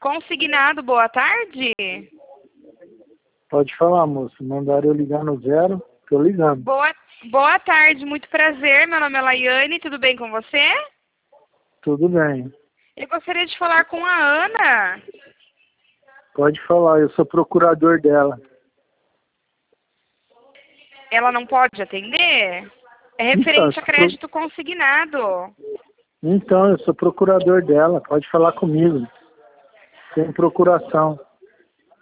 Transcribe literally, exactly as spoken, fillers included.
Consignado, boa tarde. Pode falar, moço. Mandaram eu ligar no zero, tô ligando. Boa, boa tarde, muito prazer. Meu nome é Laiane, tudo bem com você? Tudo bem. Eu gostaria de falar com a Ana. Pode falar, eu sou procurador dela. Ela não pode atender? É referente Então, a crédito consignado. Então, eu sou procurador dela, pode falar comigo. Tem procuração.